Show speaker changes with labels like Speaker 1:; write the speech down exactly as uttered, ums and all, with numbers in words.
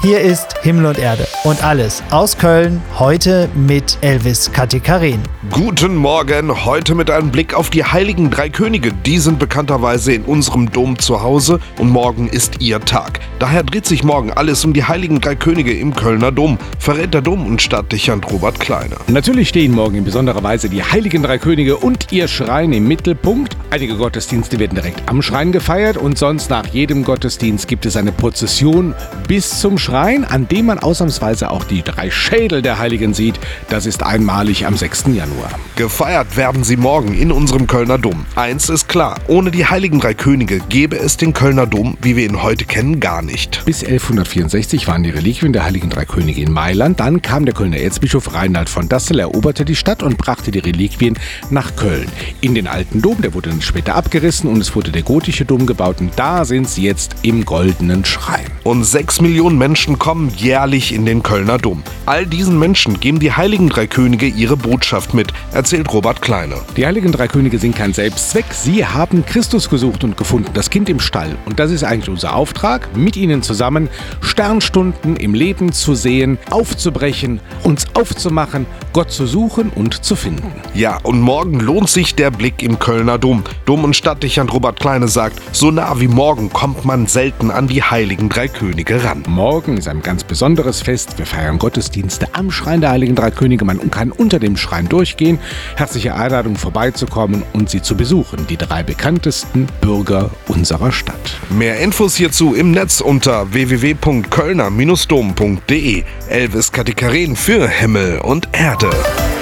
Speaker 1: Hier ist Himmel und Erde und alles aus Köln, heute mit Elvis Katikarin.
Speaker 2: Guten Morgen, heute mit einem Blick auf die Heiligen Drei Könige. Die sind bekannterweise in unserem Dom zu Hause und morgen ist ihr Tag. Daher dreht sich morgen alles um die Heiligen Drei Könige im Kölner Dom, verrät der Dom- und Stadtdechant Robert Kleine.
Speaker 3: Natürlich stehen morgen in besonderer Weise die Heiligen Drei Könige und ihr Schrein im Mittelpunkt. Einige Gottesdienste werden direkt am Schrein gefeiert und sonst nach jedem Gottesdienst gibt es eine Prozession bis zum Schrein, an dem man ausnahmsweise auch die drei Schädel der Heiligen sieht. Das ist einmalig am sechsten Januar.
Speaker 2: Gefeiert werden sie morgen in unserem Kölner Dom. Eins ist klar, ohne die Heiligen Drei Könige gäbe es den Kölner Dom, wie wir ihn heute kennen, gar nicht.
Speaker 3: Bis elfhundertvierundsechzig waren die Reliquien der Heiligen Drei Könige in Mailand. Dann kam der Kölner Erzbischof Reinhard von Dassel, eroberte die Stadt und brachte die Reliquien nach Köln. In den alten Dom, der wurde dann später abgerissen und es wurde der gotische Dom gebaut und da sind sie jetzt im goldenen Schrein.
Speaker 2: Und sechs Millionen Menschen kommen jährlich in den Kölner Dom. All diesen Menschen geben die Heiligen Drei Könige ihre Botschaft mit, erzählt Robert Kleine.
Speaker 3: Die Heiligen Drei Könige sind kein Selbstzweck, sie haben Christus gesucht und gefunden, das Kind im Stall. Und das ist eigentlich unser Auftrag, mit ihnen zusammen Sternstunden im Leben zu sehen, aufzubrechen, uns aufzumachen, Gott zu suchen und zu finden.
Speaker 2: Ja, und morgen lohnt sich der Blick im Kölner Dom. Dom- und Stadtdechant Robert Kleine sagt, so nah wie morgen kommt man selten an die Heiligen Drei Könige ran.
Speaker 3: Morgen ist ein ganz besonderes Fest. Wir feiern Gottesdienste am Schrein der Heiligen Drei Könige. Man kann unter dem Schrein durchgehen. Herzliche Einladung, vorbeizukommen und sie zu besuchen. Die drei bekanntesten Bürger unserer Stadt.
Speaker 2: Mehr Infos hierzu im Netz unter w w w punkt kölner Bindestrich dom punkt de. Elvis Katikarin für Himmel und Erde.